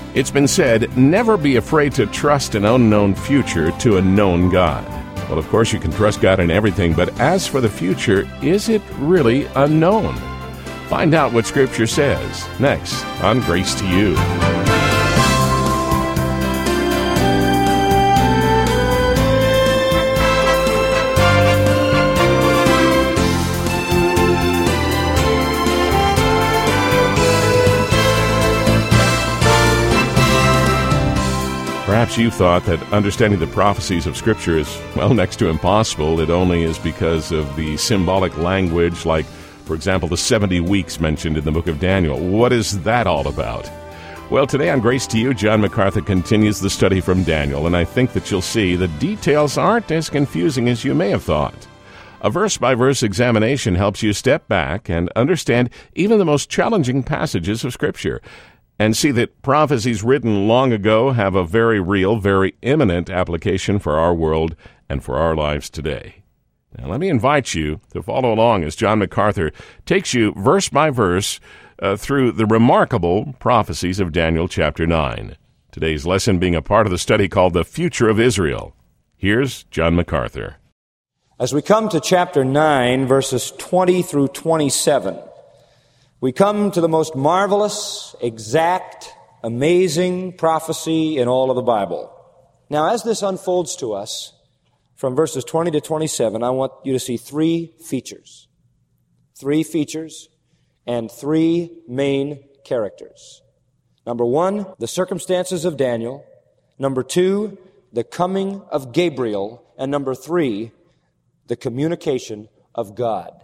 It's been said, never be afraid to trust an unknown future to a known God. Well, of course, you can trust God in everything, but as for the future, is it really unknown? Find out what Scripture says next on Grace to You. Perhaps you thought that understanding the prophecies of Scripture is, well, next to impossible. It only is because of the symbolic language, like, for example, the 70 weeks mentioned in the book of Daniel. What is that all about? Well, today on Grace to You, John MacArthur continues the study from Daniel, and I think that you'll see the details aren't as confusing as you may have thought. A verse-by-verse examination helps you step back and understand even the most challenging passages of Scripture, and see that prophecies written long ago have a very real, very imminent application for our world and for our lives today. Now, let me invite you to follow along as John MacArthur takes you verse by verse through the remarkable prophecies of Daniel chapter 9. Today's lesson being a part of the study called The Future of Israel. Here's John MacArthur. As we come to chapter 9, verses 20 through 27, we come to the most marvelous, exact, amazing prophecy in all of the Bible. Now, as this unfolds to us, from verses 20 to 27, I want you to see three features. Three features and three main characters. Number one, the circumstances of Daniel. Number two, the coming of Gabriel. And number three, the communication of God.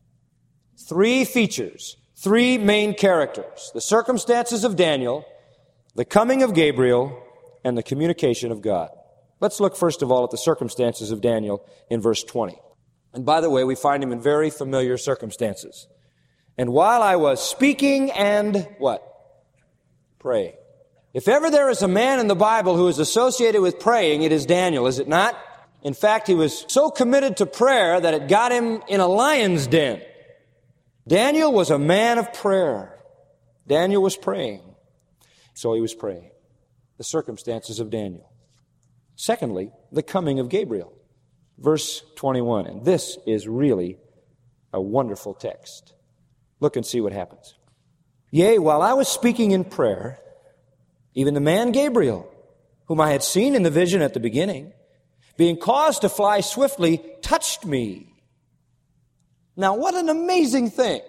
Three features. Three main characters, the circumstances of Daniel, the coming of Gabriel, and the communication of God. Let's look first of all at the circumstances of Daniel in verse 20. And by the way, we find him in very familiar circumstances. And while I was speaking and what? Praying. If ever there is a man in the Bible who is associated with praying, it is Daniel, is it not? In fact, he was so committed to prayer that it got him in a lion's den. Daniel was a man of prayer. Daniel was praying. So he was praying. The circumstances of Daniel. Secondly, the coming of Gabriel. Verse 21. And this is really a wonderful text. Look and see what happens. Yea, while I was speaking in prayer, even the man Gabriel, whom I had seen in the vision at the beginning, being caused to fly swiftly, touched me. Now, what an amazing thing.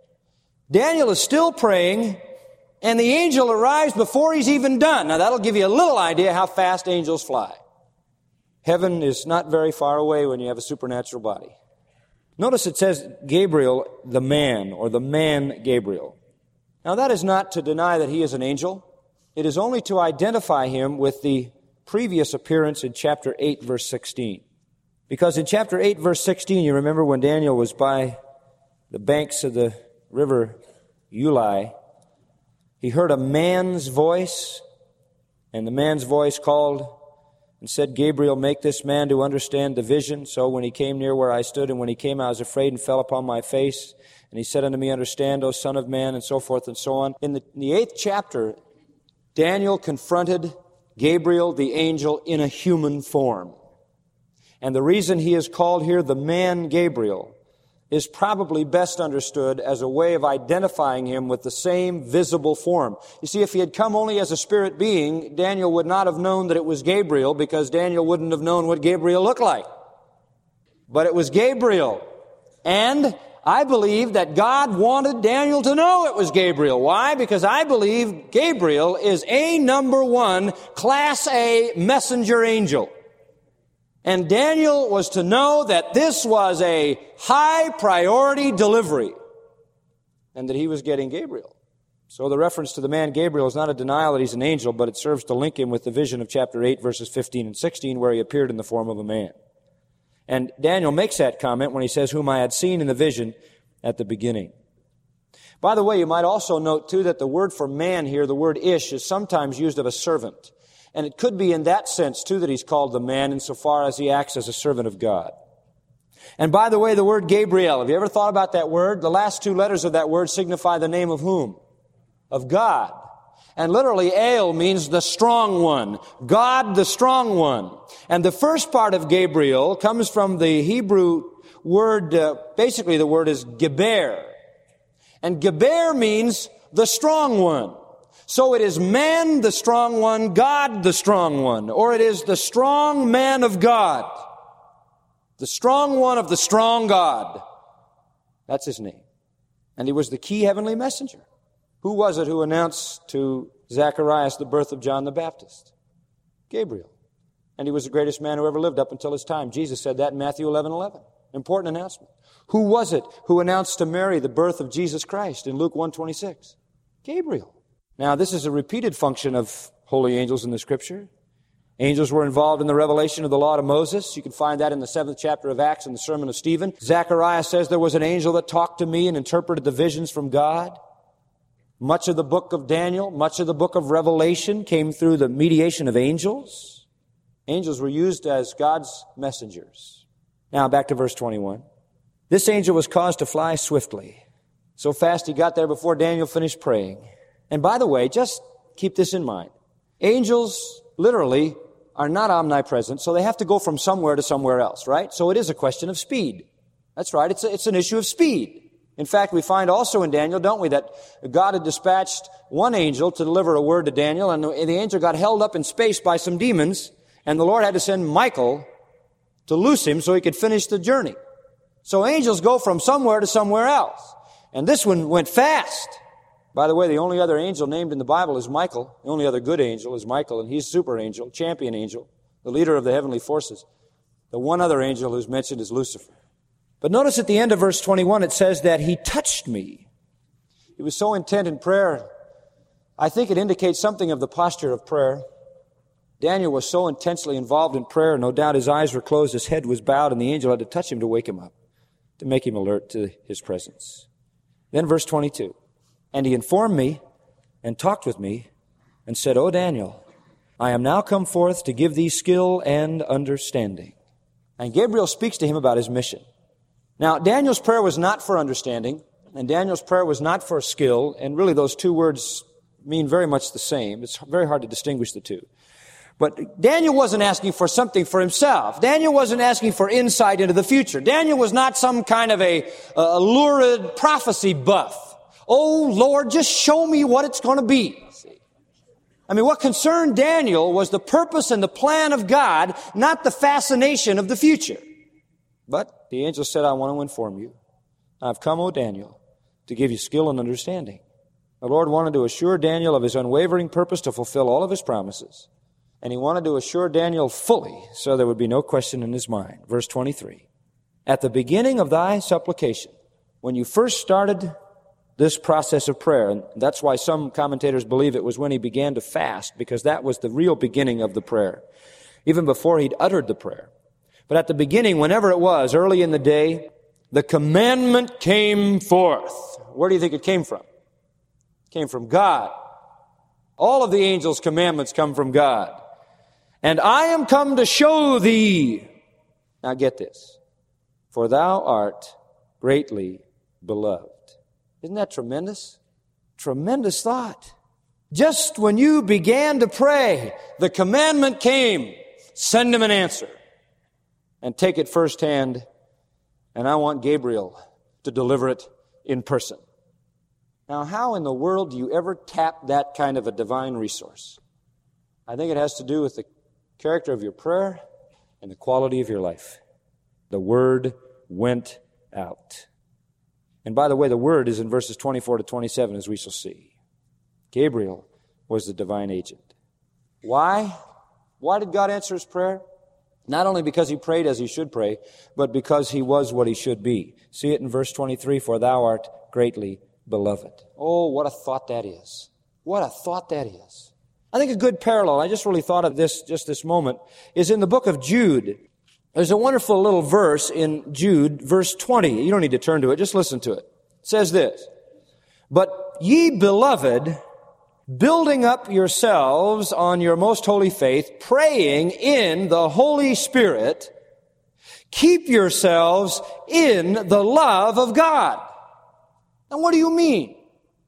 Daniel is still praying, and the angel arrives before he's even done. Now, that'll give you a little idea how fast angels fly. Heaven is not very far away when you have a supernatural body. Notice it says Gabriel, the man, or the man Gabriel. Now, that is not to deny that he is an angel. It is only to identify him with the previous appearance in chapter 8, verse 16. Because in chapter 8, verse 16, you remember when Daniel was by the banks of the river Ulai, he heard a man's voice, and the man's voice called and said, Gabriel, make this man to understand the vision. So when he came near where I stood, and when he came, I was afraid and fell upon my face. And he said unto me, understand, O son of man, and so forth and so on. In the 8th chapter, Daniel confronted Gabriel, the angel, in a human form. And the reason he is called here the man Gabriel is probably best understood as a way of identifying him with the same visible form. You see, if he had come only as a spirit being, Daniel would not have known that it was Gabriel, because Daniel wouldn't have known what Gabriel looked like. But it was Gabriel. And I believe that God wanted Daniel to know it was Gabriel. Why? Because I believe Gabriel is a number one, class A messenger angel. And Daniel was to know that this was a high priority delivery and that he was getting Gabriel. So the reference to the man Gabriel is not a denial that he's an angel, but it serves to link him with the vision of chapter 8, verses 15 and 16, where he appeared in the form of a man. And Daniel makes that comment when he says, whom I had seen in the vision at the beginning. By the way, you might also note, too, that the word for man here, the word ish, is sometimes used of a servant. And it could be in that sense, too, that he's called the man insofar as he acts as a servant of God. And by the way, the word Gabriel, have you ever thought about that word? The last two letters of that word signify the name of whom? Of God. And literally, El means the strong one. God, the strong one. And the first part of Gabriel comes from the Hebrew word, basically the word is Geber. And Geber means the strong one. So it is man, the strong one, God, the strong one. Or it is the strong man of God. The strong one of the strong God. That's his name. And he was the key heavenly messenger. Who was it who announced to Zacharias the birth of John the Baptist? Gabriel. And he was the greatest man who ever lived up until his time. Jesus said that in Matthew 11:11. Important announcement. Who was it who announced to Mary the birth of Jesus Christ in Luke 1:26? Gabriel. Now, this is a repeated function of holy angels in the Scripture. Angels were involved in the revelation of the law to Moses. You can find that in the 7th chapter of Acts in the sermon of Stephen. Zechariah says there was an angel that talked to me and interpreted the visions from God. Much of the book of Daniel, much of the book of Revelation came through the mediation of angels. Angels were used as God's messengers. Now, back to verse 21. This angel was caused to fly swiftly. So fast he got there before Daniel finished praying. And by the way, just keep this in mind. Angels literally are not omnipresent, so they have to go from somewhere to somewhere else, right? So it is a question of speed. That's right, it's an issue of speed. In fact, we find also in Daniel, don't we, that God had dispatched one angel to deliver a word to Daniel, and the angel got held up in space by some demons, and the Lord had to send Michael to loose him so he could finish the journey. So angels go from somewhere to somewhere else. And this one went fast. By the way, the only other angel named in the Bible is Michael. The only other good angel is Michael, and he's super angel, champion angel, the leader of the heavenly forces. The one other angel who's mentioned is Lucifer. But notice at the end of verse 21, it says that he touched me. He was so intent in prayer. I think it indicates something of the posture of prayer. Daniel was so intensely involved in prayer, no doubt his eyes were closed, his head was bowed, and the angel had to touch him to wake him up, to make him alert to his presence. Then verse 22. And he informed me and talked with me and said, O Daniel, I am now come forth to give thee skill and understanding. And Gabriel speaks to him about his mission. Now, Daniel's prayer was not for understanding, and Daniel's prayer was not for skill, and really those two words mean very much the same. It's very hard to distinguish the two. But Daniel wasn't asking for something for himself. Daniel wasn't asking for insight into the future. Daniel was not some kind of a lurid prophecy buff. Oh, Lord, just show me what it's going to be. I mean, what concerned Daniel was the purpose and the plan of God, not the fascination of the future. But the angel said, I want to inform you. I've come, O Daniel, to give you skill and understanding. The Lord wanted to assure Daniel of his unwavering purpose to fulfill all of his promises. And he wanted to assure Daniel fully, so there would be no question in his mind. Verse 23. At the beginning of thy supplication, when you first started this process of prayer, and that's why some commentators believe it was when he began to fast, because that was the real beginning of the prayer, even before he'd uttered the prayer. But at the beginning, whenever it was, early in the day, the commandment came forth. Where do you think it came from? It came from God. All of the angels' commandments come from God. And I am come to show thee. Now get this. For thou art greatly beloved. Isn't that tremendous? Tremendous thought. Just when you began to pray, the commandment came. Send him an answer. And take it firsthand. And I want Gabriel to deliver it in person. Now, how in the world do you ever tap that kind of a divine resource? I think it has to do with the character of your prayer and the quality of your life. The word went out. And by the way, the word is in verses 24 to 27, as we shall see. Gabriel was the divine agent. Why? Why did God answer his prayer? Not only because he prayed as he should pray, but because he was what he should be. See it in verse 23, for thou art greatly beloved. Oh, what a thought that is. What a thought that is. I think a good parallel, I just really thought of this just this moment, is in the book of Jude. There's a wonderful little verse in Jude, verse 20. You don't need to turn to it, just listen to it. It says this, But ye beloved, building up yourselves on your most holy faith, praying in the Holy Spirit, keep yourselves in the love of God. Now what do you mean?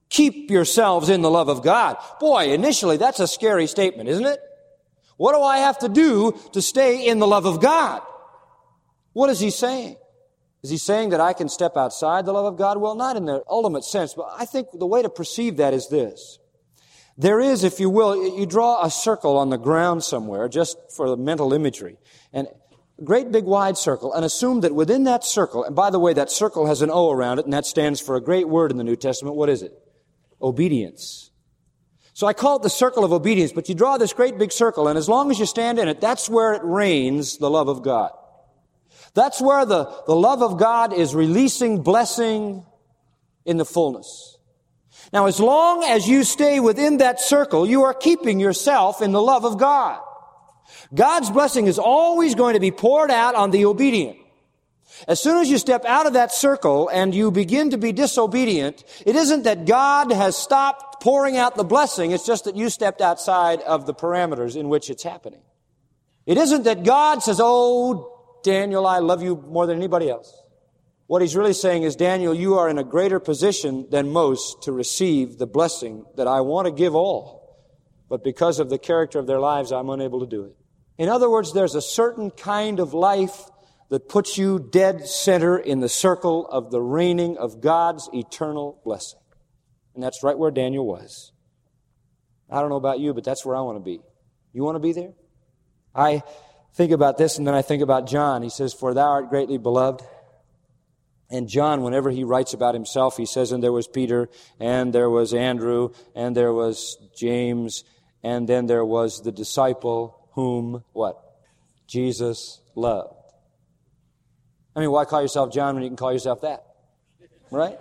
Keep yourselves in the love of God. Boy, initially that's a scary statement, isn't it? What do I have to do to stay in the love of God? What is he saying? Is he saying that I can step outside the love of God? Well, not in the ultimate sense, but I think the way to perceive that is this. There is, if you will, you draw a circle on the ground somewhere, just for the mental imagery, and a great big wide circle, and assume that within that circle, and by the way, that circle has an O around it, and that stands for a great word in the New Testament. What is it? Obedience. So I call it the circle of obedience, but you draw this great big circle, and as long as you stand in it, that's where it reigns the love of God. That's where the love of God is releasing blessing in the fullness. Now, as long as you stay within that circle, you are keeping yourself in the love of God. God's blessing is always going to be poured out on the obedient. As soon as you step out of that circle and you begin to be disobedient, it isn't that God has stopped pouring out the blessing, it's just that you stepped outside of the parameters in which it's happening. It isn't that God says, "Oh, Daniel, I love you more than anybody else." What he's really saying is, Daniel, you are in a greater position than most to receive the blessing that I want to give all. But because of the character of their lives, I'm unable to do it. In other words, there's a certain kind of life that puts you dead center in the circle of the reigning of God's eternal blessing. And that's right where Daniel was. I don't know about you, but that's where I want to be. You want to be there? I think about this, and then I think about John. He says, "For thou art greatly beloved." And John, whenever he writes about himself, he says, "And there was Peter, and there was Andrew, and there was James, and then there was the disciple whom," what? "Jesus loved." I mean, why call yourself John when you can call yourself that? Right?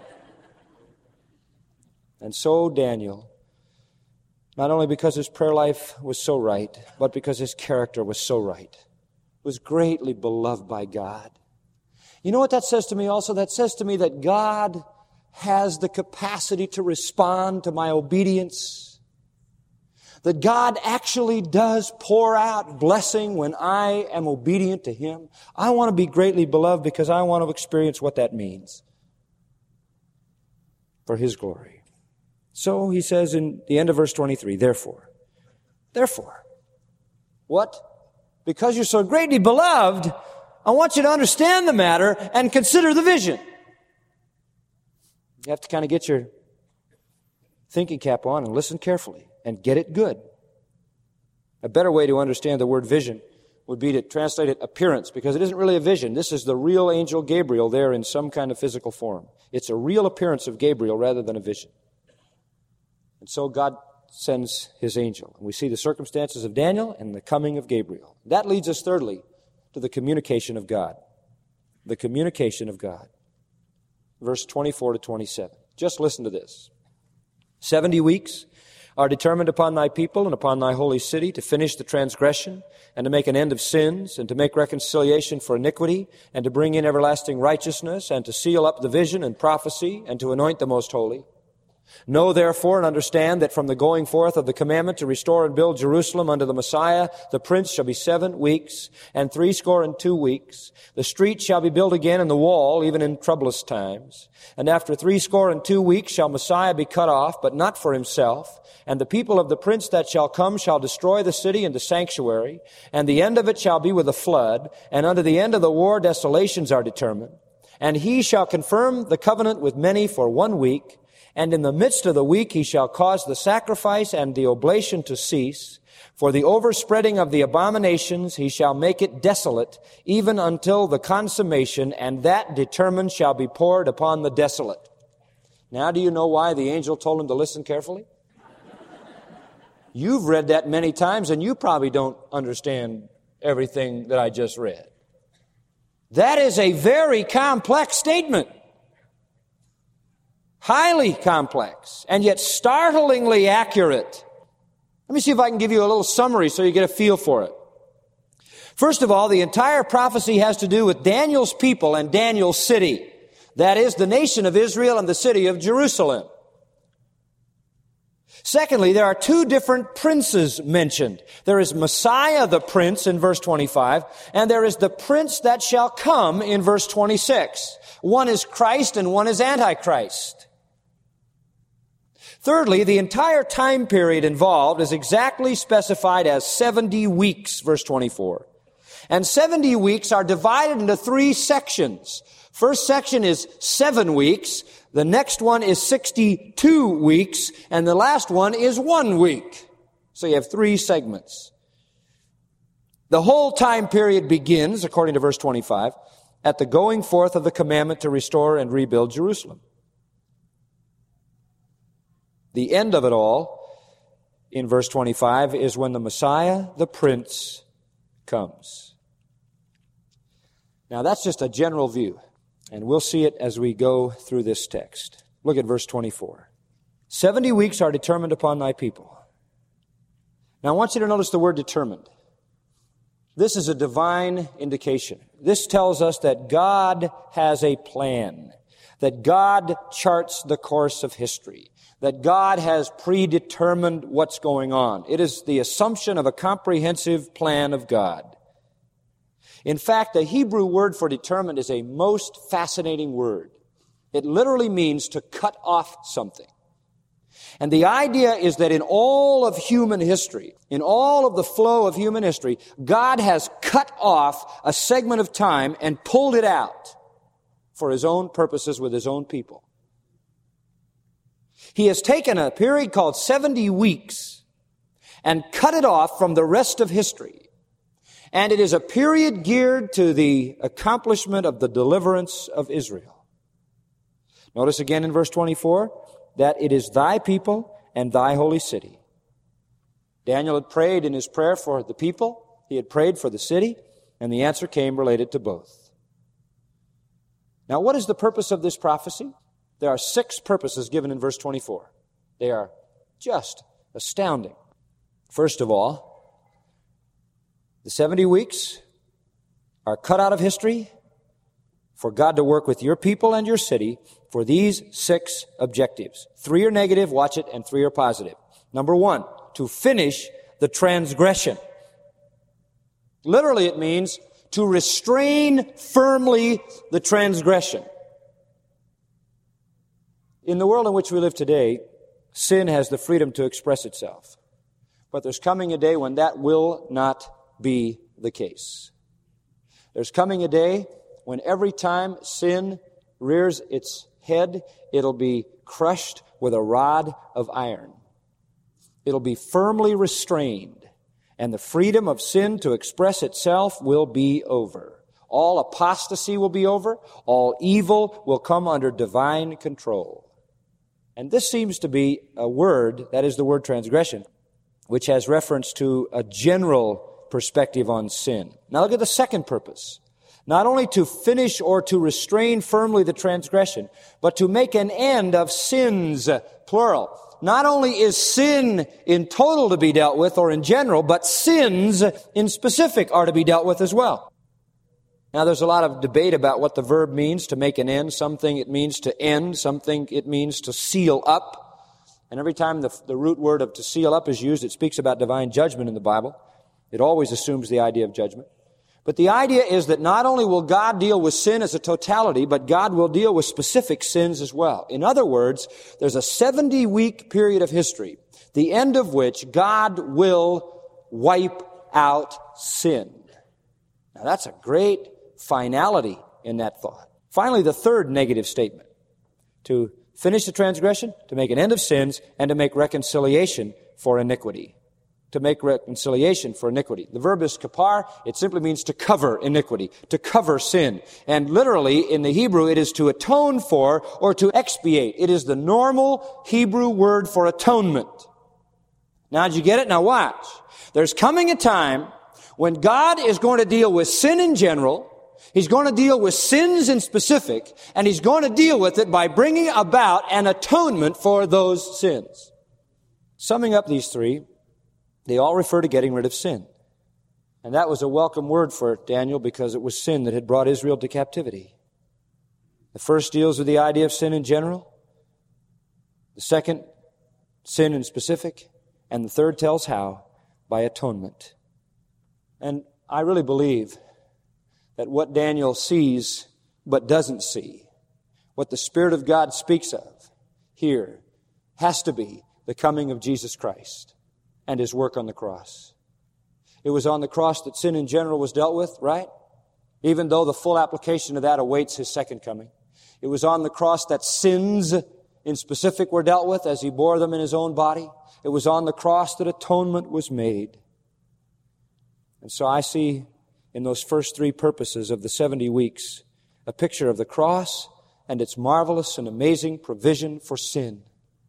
And so Daniel, not only because his prayer life was so right, but because his character was so right, was greatly beloved by God. You know what that says to me also? That says to me that God has the capacity to respond to my obedience. That God actually does pour out blessing when I am obedient to Him. I want to be greatly beloved because I want to experience what that means for His glory. So he says in the end of verse 23, therefore. What? Because you're so greatly beloved, I want you to understand the matter and consider the vision. You have to kind of get your thinking cap on and listen carefully and get it good. A better way to understand the word vision would be to translate it appearance, because it isn't really a vision. This is the real angel Gabriel there in some kind of physical form. It's a real appearance of Gabriel rather than a vision. And so God sends His angel. And we see the circumstances of Daniel and the coming of Gabriel. That leads us thirdly to the communication of God. The communication of God. Verse 24 to 27. Just listen to this. 70 weeks are determined upon thy people and upon thy holy city to finish the transgression and to make an end of sins and to make reconciliation for iniquity and to bring in everlasting righteousness and to seal up the vision and prophecy and to anoint the most holy. Know therefore and understand that from the going forth of the commandment to restore and build Jerusalem unto the Messiah, the Prince shall be 7 weeks and 62 weeks. The street shall be built again and the wall, even in troublous times. And after 62 weeks shall Messiah be cut off, but not for himself. And the people of the Prince that shall come shall destroy the city and the sanctuary. And the end of it shall be with a flood. And unto the end of the war desolations are determined. And he shall confirm the covenant with many for 1 week. And in the midst of the week he shall cause the sacrifice and the oblation to cease. For the overspreading of the abominations he shall make it desolate, even until the consummation, and that determined shall be poured upon the desolate. Now do you know why the angel told him to listen carefully? You've read that many times and you probably don't understand everything that I just read. That is a very complex statement. Highly complex, and yet startlingly accurate. Let me see if I can give you a little summary so you get a feel for it. First of all, the entire prophecy has to do with Daniel's people and Daniel's city. That is, the nation of Israel and the city of Jerusalem. Secondly, there are 2 different princes mentioned. There is Messiah the Prince in verse 25, and there is the Prince that shall come in verse 26. One is Christ and one is Antichrist. Thirdly, the entire time period involved is exactly specified as 70 weeks, verse 24. And 70 weeks are divided into 3 sections. First section is 7 weeks, the next one is 62 weeks, and the last one is 1 week. So you have 3 segments. The whole time period begins, according to verse 25, at the going forth of the commandment to restore and rebuild Jerusalem. The end of it all, in verse 25, is when the Messiah, the Prince, comes. Now that's just a general view, and we'll see it as we go through this text. Look at verse 24. 70 weeks are determined upon thy people. Now I want you to notice the word determined. This is a divine indication. This tells us that God has a plan, that God charts the course of history, that God has predetermined what's going on. It is the assumption of a comprehensive plan of God. In fact, the Hebrew word for determined is a most fascinating word. It literally means to cut off something. And the idea is that in all of human history, in all of the flow of human history, God has cut off a segment of time and pulled it out for His own purposes with His own people. He has taken a period called 70 weeks and cut it off from the rest of history. And it is a period geared to the accomplishment of the deliverance of Israel. Notice again in verse 24 that it is thy people and thy holy city. Daniel had prayed in his prayer for the people. He had prayed for the city, and the answer came related to both. Now, what is the purpose of this prophecy? There are 6 purposes given in verse 24. They are just astounding. First of all, the 70 weeks are cut out of history for God to work with your people and your city for these 6 objectives. 3 are negative, watch it, and 3 are positive. Number 1, to finish the transgression. Literally it means to restrain firmly the transgression. In the world in which we live today, sin has the freedom to express itself. But there's coming a day when that will not be the case. There's coming a day when every time sin rears its head, it'll be crushed with a rod of iron. It'll be firmly restrained, and the freedom of sin to express itself will be over. All apostasy will be over. All evil will come under divine control. And this seems to be a word, that is the word transgression, which has reference to a general perspective on sin. Now look at the second purpose. Not only to finish or to restrain firmly the transgression, but to make an end of sins, plural. Not only is sin in total to be dealt with or in general, but sins in specific are to be dealt with as well. Now there's a lot of debate about what the verb means, to make an end. Something it means to end, something it means to seal up. And every time the root word of to seal up is used, it speaks about divine judgment in the Bible. It always assumes the idea of judgment. But the idea is that not only will God deal with sin as a totality, but God will deal with specific sins as well. In other words, there's a 70-week period of history, the end of which God will wipe out sin. Now that's a great finality in that thought. Finally, the third negative statement: to finish the transgression, to make an end of sins, and to make reconciliation for iniquity. To make reconciliation for iniquity. The verb is kapar. It simply means to cover iniquity, to cover sin. And literally, in the Hebrew, it is to atone for or to expiate. It is the normal Hebrew word for atonement. Now, did you get it? Now watch. There's coming a time when God is going to deal with sin in general. He's going to deal with sins in specific, and He's going to deal with it by bringing about an atonement for those sins. Summing up these 3, they all refer to getting rid of sin. And that was a welcome word for Daniel because it was sin that had brought Israel to captivity. The first deals with the idea of sin in general. The second, sin in specific. And the third tells how, by atonement. And I really believe that what Daniel sees but doesn't see, what the Spirit of God speaks of here, has to be the coming of Jesus Christ and His work on the cross. It was on the cross that sin in general was dealt with, right? Even though the full application of that awaits His second coming. It was on the cross that sins in specific were dealt with as He bore them in His own body. It was on the cross that atonement was made. And so I see in those first three purposes of the 70 weeks a picture of the cross and its marvelous and amazing provision for sin.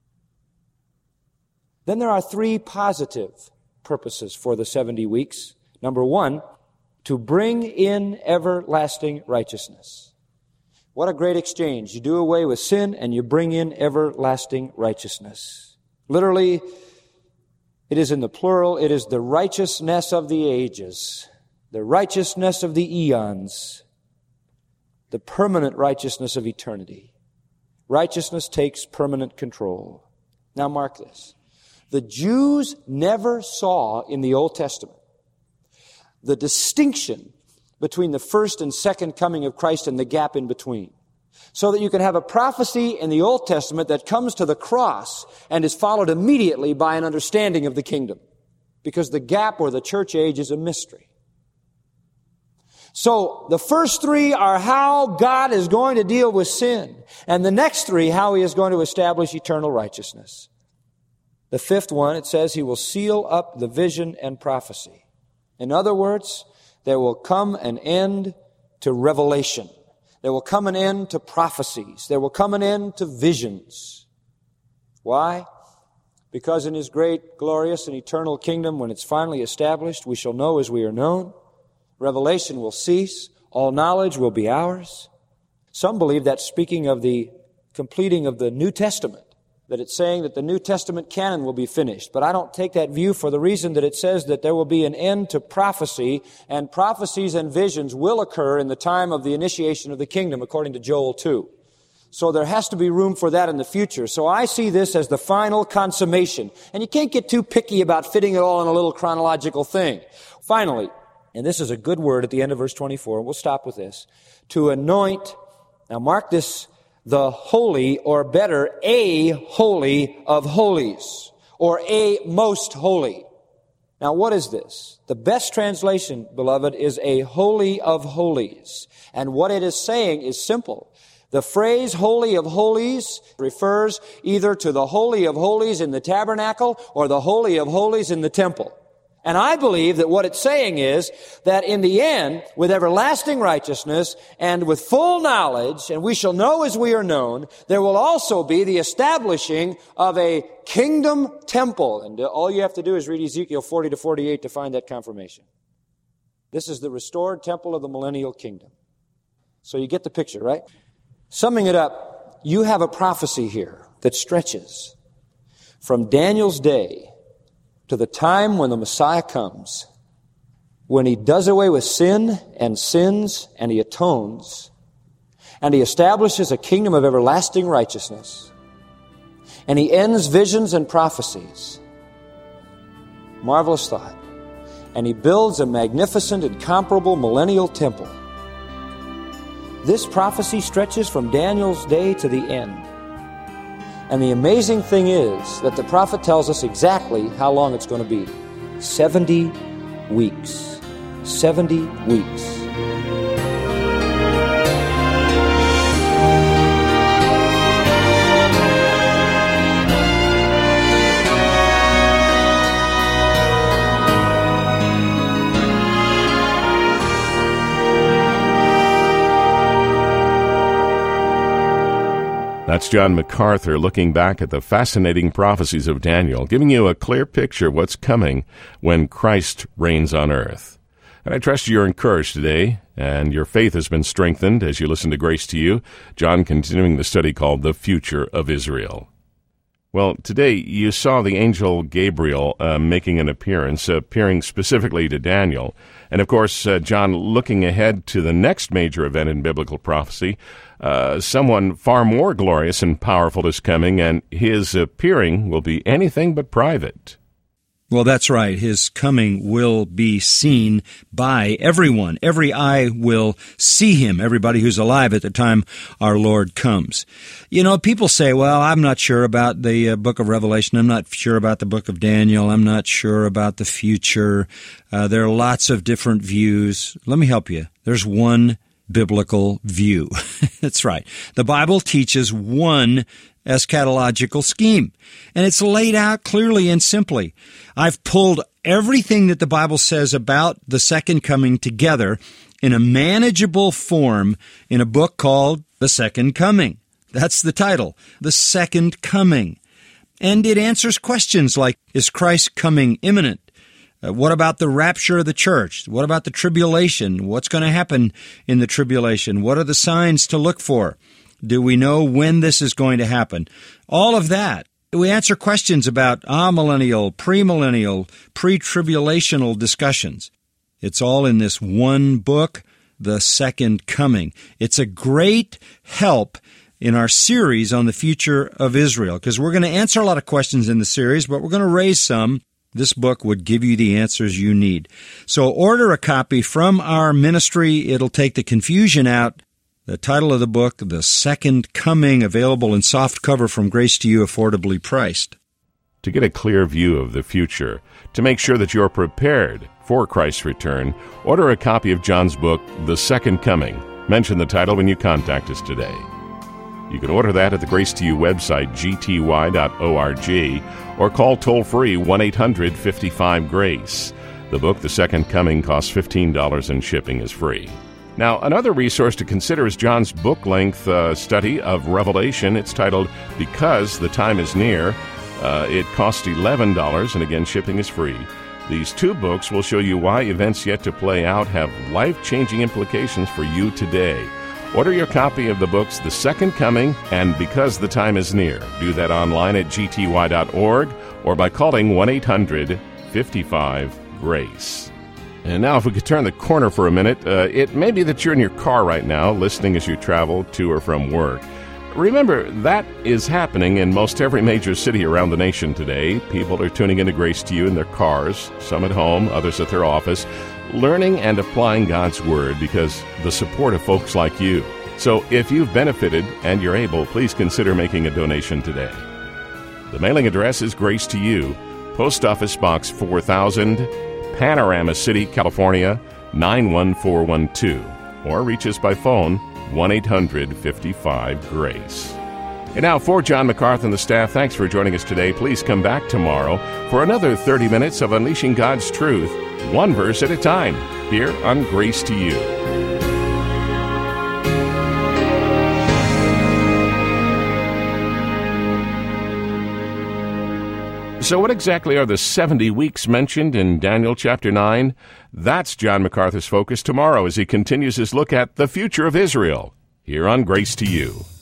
Then there are three positive purposes for the 70 weeks. Number one, to bring in everlasting righteousness. What a great exchange. You do away with sin and you bring in everlasting righteousness. Literally, it is in the plural. It is the righteousness of the ages, the righteousness of the eons, the permanent righteousness of eternity. Righteousness takes permanent control. Now mark this. The Jews never saw in the Old Testament the distinction between the first and second coming of Christ and the gap in between. So that you can have a prophecy in the Old Testament that comes to the cross and is followed immediately by an understanding of the kingdom. Because the gap or the church age is a mystery. So the first three are how God is going to deal with sin. And the next three, how He is going to establish eternal righteousness. The fifth one, it says He will seal up the vision and prophecy. In other words, there will come an end to revelation. There will come an end to prophecies. There will come an end to visions. Why? Because in His great, glorious, and eternal kingdom, when it's finally established, we shall know as we are known. Revelation will cease. All knowledge will be ours. Some believe that's speaking of the completing of the New Testament, that it's saying that the New Testament canon will be finished. But I don't take that view for the reason that it says that there will be an end to prophecy, and prophecies and visions will occur in the time of the initiation of the kingdom, according to Joel 2. So there has to be room for that in the future. So I see this as the final consummation. And you can't get too picky about fitting it all in a little chronological thing. Finally, and this is a good word at the end of verse 24, and we'll stop with this, to anoint, now mark this, the holy, or better, a holy of holies, or a most holy. Now what is this? The best translation, beloved, is a holy of holies. And what it is saying is simple. The phrase holy of holies refers either to the holy of holies in the tabernacle or the holy of holies in the temple. And I believe that what it's saying is that in the end, with everlasting righteousness and with full knowledge, and we shall know as we are known, there will also be the establishing of a kingdom temple. And all you have to do is read Ezekiel 40 to 48 to find that confirmation. This is the restored temple of the millennial kingdom. So you get the picture, right? Summing it up, you have a prophecy here that stretches from Daniel's day to the time when the Messiah comes, when He does away with sin and sins, and He atones, and He establishes a kingdom of everlasting righteousness, and He ends visions and prophecies. Marvelous thought. And He builds a magnificent, incomparable millennial temple. This prophecy stretches from Daniel's day to the end. And the amazing thing is that the prophet tells us exactly how long it's going to be. 70 weeks. 70 weeks. That's John MacArthur looking back at the fascinating prophecies of Daniel, giving you a clear picture of what's coming when Christ reigns on earth. And I trust you're encouraged today, and your faith has been strengthened as you listen to Grace to You. John continuing the study called The Future of Israel. Well, today you saw the angel Gabriel making an appearance, appearing specifically to Daniel. And, of course, John looking ahead to the next major event in biblical prophecy. Someone far more glorious and powerful is coming, and His appearing will be anything but private. Well, that's right. His coming will be seen by everyone. Every eye will see him, everybody who's alive at the time our Lord comes. You know, people say, well, I'm not sure about the book of Revelation. I'm not sure about the book of Daniel. I'm not sure about the future. There are lots of different views. Let me help you. There's one biblical view. That's right. The Bible teaches one eschatological scheme, and it's laid out clearly and simply. I've pulled everything that the Bible says about the second coming together in a manageable form in a book called The Second Coming. That's the title, The Second Coming. And it answers questions like, is Christ coming imminent? What about the rapture of the church? What about the tribulation? What's going to happen in the tribulation? What are the signs to look for? Do we know when this is going to happen? All of that. We answer questions about amillennial, premillennial, pre-tribulational discussions. It's all in this one book, The Second Coming. It's a great help in our series on the future of Israel, because we're going to answer a lot of questions in the series, but we're going to raise some. This book would give you the answers you need. So order a copy from our ministry. It'll take the confusion out. The title of the book, The Second Coming, available in soft cover from Grace to You, affordably priced. To get a clear view of the future, to make sure that you're prepared for Christ's return, order a copy of John's book, The Second Coming. Mention the title when you contact us today. You can order that at the Grace to You website, gty.org, or call toll-free 1-800-55-GRACE. The book, The Second Coming, costs $15 and shipping is free. Now, another resource to consider is John's book-length study of Revelation. It's titled, Because the Time is Near. It costs $11, and again, shipping is free. These two books will show you why events yet to play out have life-changing implications for you today. Order your copy of the books, The Second Coming and Because the Time is Near. Do that online at gty.org or by calling 1-800-55-GRACE. And now if we could turn the corner for a minute, it may be that you're in your car right now listening as you travel to or from work. Remember, that is happening in most every major city around the nation today. People are tuning into Grace to You in their cars, some at home, others at their office, learning and applying God's Word because the support of folks like you. So if you've benefited and you're able, please consider making a donation today. The mailing address is Grace to You, Post Office Box 4000, Panorama City, California, 91412, or reach us by phone, 1-800-55-GRACE. And now, for John MacArthur and the staff, thanks for joining us today. Please come back tomorrow for another 30 minutes of Unleashing God's Truth, one verse at a time, here on Grace to You. So what exactly are the 70 weeks mentioned in Daniel chapter 9? That's John MacArthur's focus tomorrow as he continues his look at the future of Israel, here on Grace to You.